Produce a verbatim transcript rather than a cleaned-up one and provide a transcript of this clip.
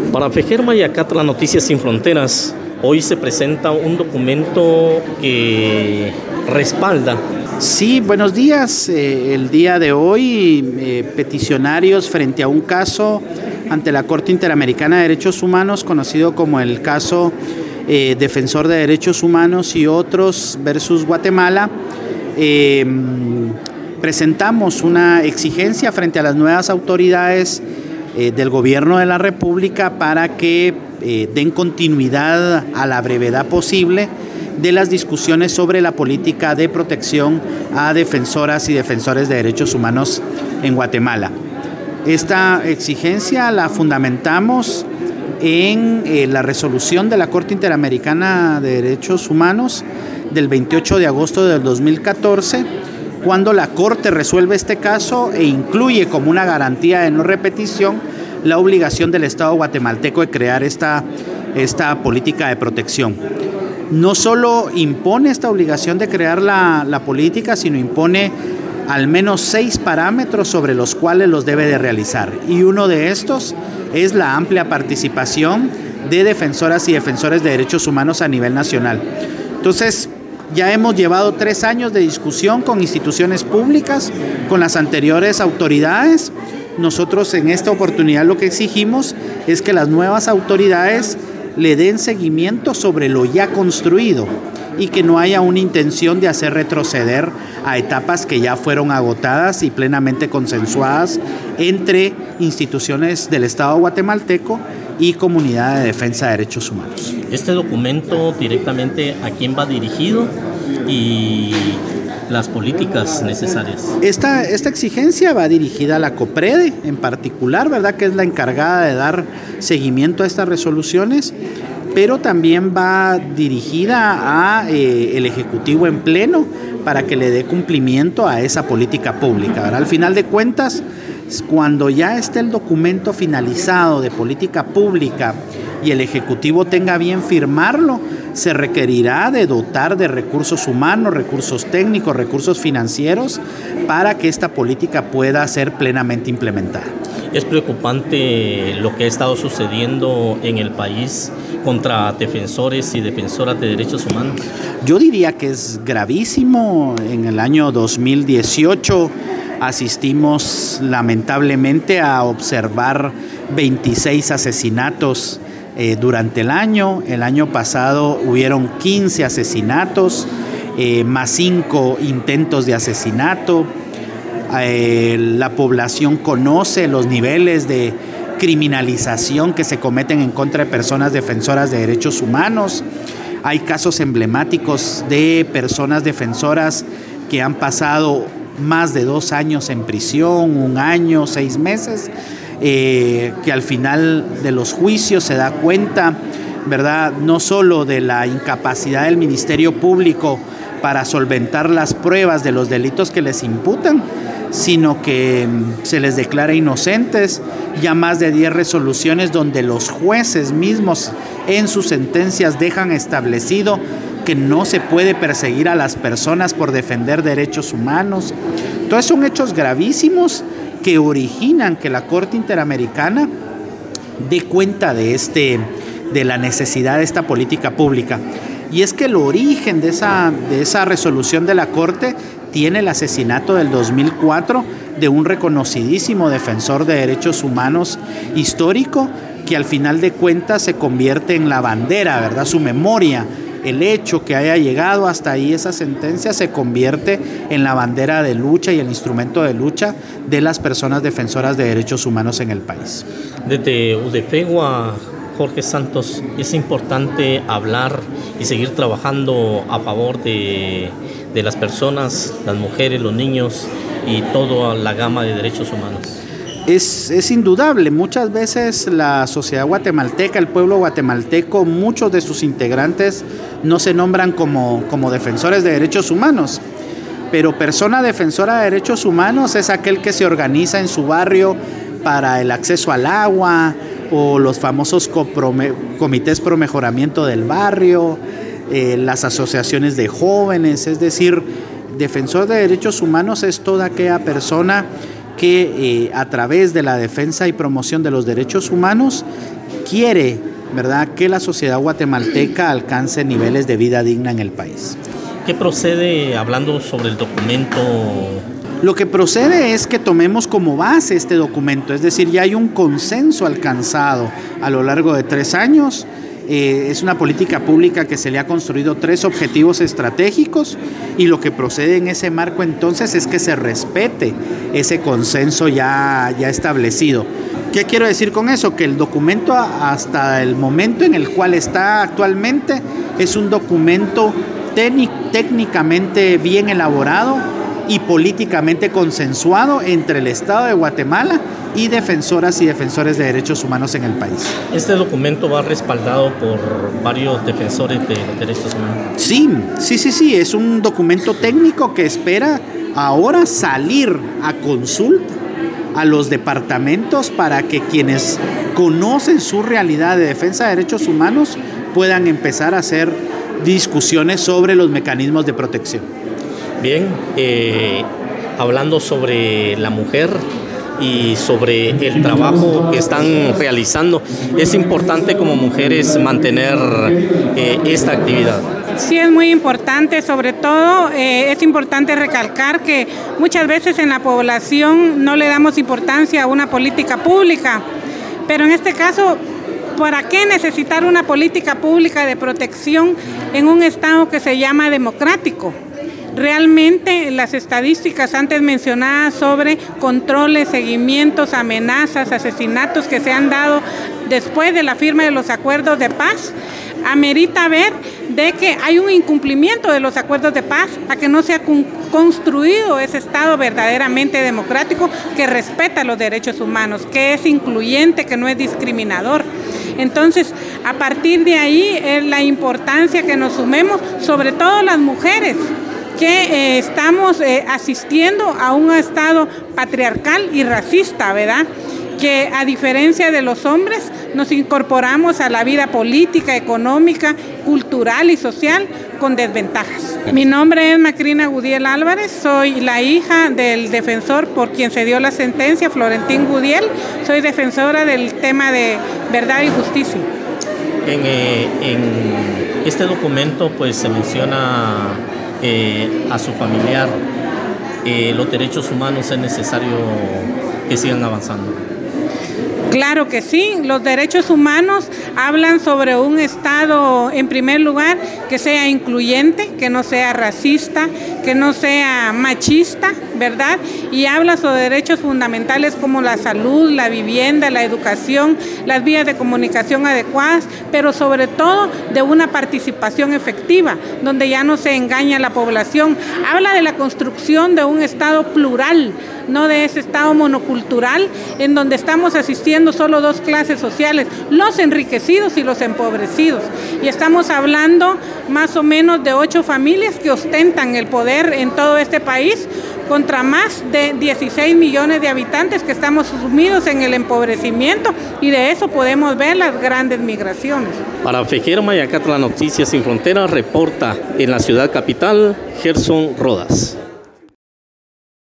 Para Fejér Mayacatla, Noticias Sin Fronteras, hoy se presenta un documento que respalda. Sí, buenos días. Eh, el día de hoy, eh, peticionarios frente a un caso ante la Corte Interamericana de Derechos Humanos, conocido como el caso eh, Defensor de Derechos Humanos y otros versus Guatemala, eh, presentamos una exigencia frente a las nuevas autoridades eh, del Gobierno de la República para que eh, den continuidad a la brevedad posible de las discusiones sobre la política de protección a defensoras y defensores de derechos humanos en Guatemala. Esta exigencia la fundamentamos en eh, la resolución de la Corte Interamericana de Derechos Humanos del veintiocho de agosto del dos mil catorce, cuando la Corte resuelve este caso e incluye como una garantía de no repetición la obligación del Estado guatemalteco de crear esta, esta política de protección. No solo impone esta obligación de crear la, la política, sino impone al menos seis parámetros sobre los cuales los debe de realizar. Y uno de estos es la amplia participación de defensoras y defensores de derechos humanos a nivel nacional. Entonces, ya hemos llevado tres años de discusión con instituciones públicas, con las anteriores autoridades. Nosotros en esta oportunidad lo que exigimos es que las nuevas autoridades le den seguimiento sobre lo ya construido y que no haya una intención de hacer retroceder a etapas que ya fueron agotadas y plenamente consensuadas entre instituciones del Estado guatemalteco y comunidad de defensa de derechos humanos. Este documento directamente a quién va dirigido y las políticas necesarias. Esta, esta exigencia va dirigida a la COPREDE en particular, ¿verdad?, que es la encargada de dar seguimiento a estas resoluciones, pero también va dirigida a eh, el Ejecutivo en pleno para que le dé cumplimiento a esa política pública, ¿verdad? Al final de cuentas, cuando ya esté el documento finalizado de política pública y el Ejecutivo tenga bien firmarlo, se requerirá de dotar de recursos humanos, recursos técnicos, recursos financieros para que esta política pueda ser plenamente implementada. Es preocupante lo que ha estado sucediendo en el país contra defensores y defensoras de derechos humanos. Yo diría que es gravísimo. En el año dos mil dieciocho asistimos lamentablemente a observar veintiséis asesinatos eh, durante el año. El año pasado hubieron quince asesinatos, eh, más cinco intentos de asesinato. Eh, la población conoce los niveles de criminalización que se cometen en contra de personas defensoras de derechos humanos. Hay casos emblemáticos de personas defensoras que han pasado más de dos años en prisión, un año, seis meses, eh, que al final de los juicios se da cuenta, ¿verdad?, no solo de la incapacidad del Ministerio Público para solventar las pruebas de los delitos que les imputan, sino que se les declara inocentes. Ya más de diez resoluciones donde los jueces mismos en sus sentencias dejan establecido que no se puede perseguir a las personas por defender derechos humanos. Entonces son hechos gravísimos que originan que la Corte Interamericana dé cuenta de, este, de la necesidad de esta política pública. Y es que el origen de esa, de esa resolución de la Corte tiene el asesinato del dos mil cuatro de un reconocidísimo defensor de derechos humanos histórico que al final de cuentas se convierte en la bandera, ¿verdad? Su memoria, el hecho que haya llegado hasta ahí esa sentencia se convierte en la bandera de lucha y el instrumento de lucha de las personas defensoras de derechos humanos en el país. Desde Udefegua, Jorge Santos, es importante hablar y seguir trabajando a favor de, de las personas, las mujeres, los niños y toda la gama de derechos humanos. Es, es indudable, muchas veces la sociedad guatemalteca, el pueblo guatemalteco, muchos de sus integrantes no se nombran como, como defensores de derechos humanos, pero persona defensora de derechos humanos es aquel que se organiza en su barrio para el acceso al agua, o los famosos coprome, comités pro mejoramiento del barrio, eh, las asociaciones de jóvenes. Es decir, defensor de derechos humanos es toda aquella persona que eh, a través de la defensa y promoción de los derechos humanos quiere, ¿verdad?, que la sociedad guatemalteca alcance niveles de vida digna en el país. ¿Qué procede hablando sobre el documento? Lo que procede es que tomemos como base este documento, es decir, ya hay un consenso alcanzado a lo largo de tres años. Eh, es una política pública que se le ha construido tres objetivos estratégicos y lo que procede en ese marco entonces es que se respete ese consenso ya, ya establecido. ¿Qué quiero decir con eso? Que el documento hasta el momento en el cual está actualmente es un documento técnicamente bien elaborado y políticamente consensuado entre el Estado de Guatemala y defensoras y defensores de derechos humanos en el país. ¿Este documento va respaldado por varios defensores de derechos humanos? Sí, sí, sí, sí, es un documento técnico que espera ahora salir a consulta a los departamentos para que quienes conocen su realidad de defensa de derechos humanos puedan empezar a hacer discusiones sobre los mecanismos de protección. Bien, eh, hablando sobre la mujer y sobre el trabajo que están realizando, es importante como mujeres mantener eh, esta actividad. Sí, es muy importante, sobre todo eh, es importante recalcar que muchas veces en la población no le damos importancia a una política pública, pero en este caso, ¿para qué necesitar una política pública de protección en un Estado que se llama democrático? Realmente las estadísticas antes mencionadas sobre controles, seguimientos, amenazas, asesinatos que se han dado después de la firma de los acuerdos de paz, amerita ver de que hay un incumplimiento de los acuerdos de paz, a que no se ha construido ese Estado verdaderamente democrático que respeta los derechos humanos, que es incluyente, que no es discriminador. Entonces, a partir de ahí es la importancia que nos sumemos, sobre todo las mujeres, que eh, estamos eh, asistiendo a un Estado patriarcal y racista, ¿verdad?, que a diferencia de los hombres nos incorporamos a la vida política, económica, cultural y social con desventajas. Mi nombre es Macrina Gudiel Álvarez, soy la hija del defensor por quien se dio la sentencia, Florentín Gudiel, soy defensora del tema de verdad y justicia. En, eh, en este documento pues se menciona eh, a su familiar, eh, los derechos humanos es necesario que sigan avanzando. Claro que sí, los derechos humanos hablan sobre un Estado, en primer lugar, que sea incluyente, que no sea racista, que no sea machista, ¿verdad? Y habla sobre derechos fundamentales como la salud, la vivienda, la educación, las vías de comunicación adecuadas, pero sobre todo de una participación efectiva, donde ya no se engaña a la población. Habla de la construcción de un Estado plural, no de ese Estado monocultural en donde estamos asistiendo solo dos clases sociales, los enriquecidos y los empobrecidos. Y estamos hablando más o menos de ocho familias que ostentan el poder en todo este país, contra más de dieciséis millones de habitantes que estamos sumidos en el empobrecimiento, y de eso podemos ver las grandes migraciones. Para Fejero Mayacatla, Noticias Sin Fronteras, reporta en la ciudad capital Gerson Rodas.